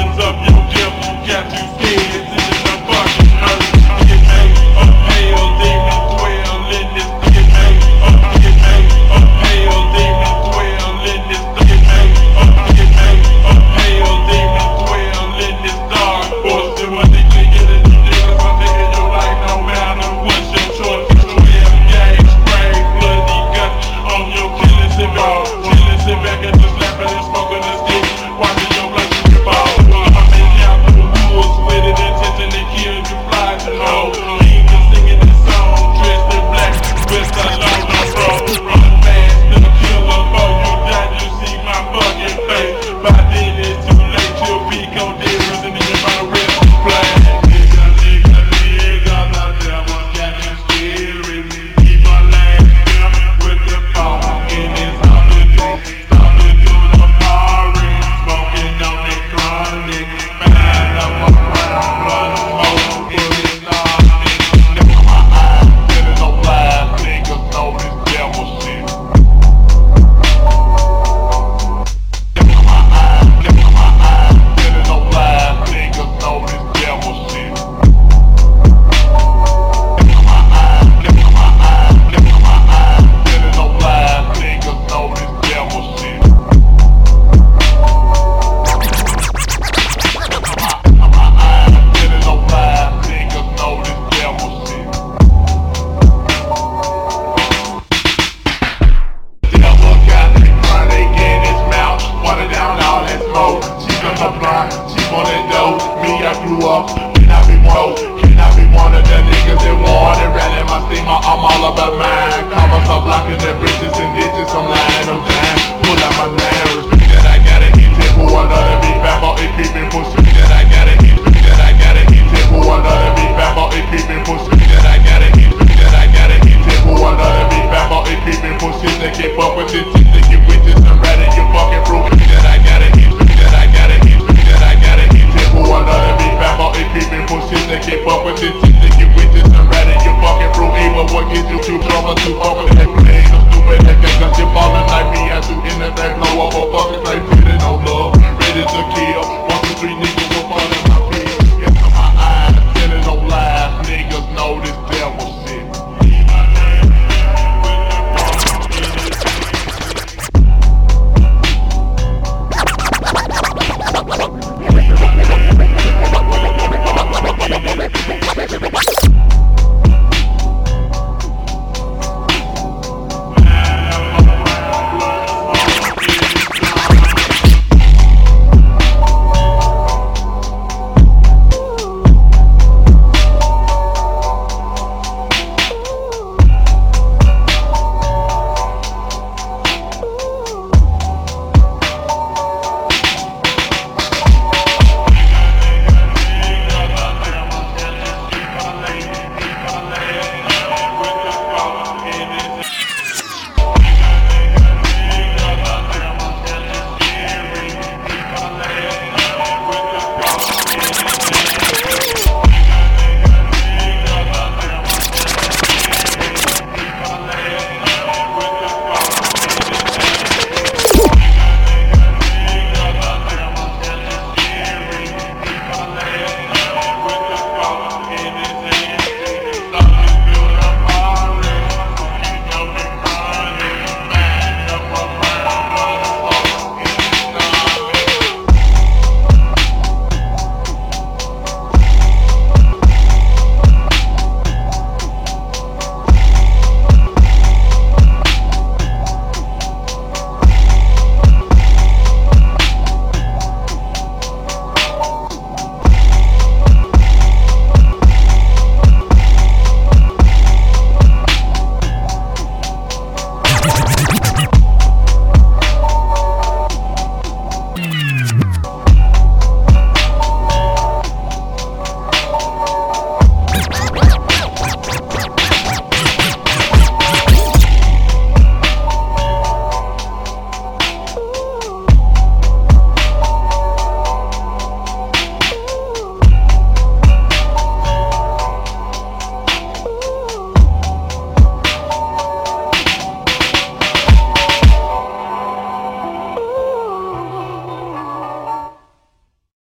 hands up, your devil got you scared. Sitting the fucking hurt. Get made up, hell, demon dwell in this. Get made up, hell, demon dwell in this. Get made up, hell, demon dwell in this dark force. And what they can get at you niggas, I'm taking your life no matter what's your choice. 12 gauge spray, bloody gun on your killing sit back. Chilling, sit back and just laughing and smoking a stick. Watching your blood you fall. I'm in down through the woods with an intention to kill you, fly to low. Demon singing this song, dressed in black with a long road. Running fast, still killer for you die. You see my fucking face. By then it's too late, you'll be on difference and then you're about to rip the flag. Nigga, the devil got you scared. Keep on laughing with the phone in his holiday. Starting through the party, smoking on that chronic. Man, I'm around, blood smoke in his noggin. Nigga, my eyes, feeling no lies. Niggas know this devil shit. Nigga, my eyes, feeling no lies. Niggas know this devil shit. Nigga, my eyes, feeling no lies. Niggas know this devil shit. Feeling no lies. Niggas know this devil shit. Devil got me chronic in his mouth, water down all that smoke. She from the block, she wanna know me. I grew up, can I be one? Can I be one of the niggas that wanted rally my steam? I'm all about mine. Commas are blocking the bridges and ditches. I'm lying, I'm dying. Pull out my nine, respect that I gotta hit it. Who another be back on it, keeping pushing that I gotta hit. That I gotta hit it. Who another be back on it, keeping pushing that I gotta hit. That I gotta hit it. Who another be back on it, keeping pushing that keep up with this shit. That you witches and ready, you fucking proof. That I gotta hit. That I gotta hit. That I gotta hit it. Who another be back on it, keeping pushing that keep up with this shit. That you witches and ready, you fucking proof. Even what gets you too trouble, too over. That ain't no stupid. That can't got you falling like me. I do anything, blow up a fucking like feeling no love. Ready to kill. 1, 2, 3 niggas will fall in my feet. Yes, my eyes, feeling no lies. Niggas know this devil shit. What?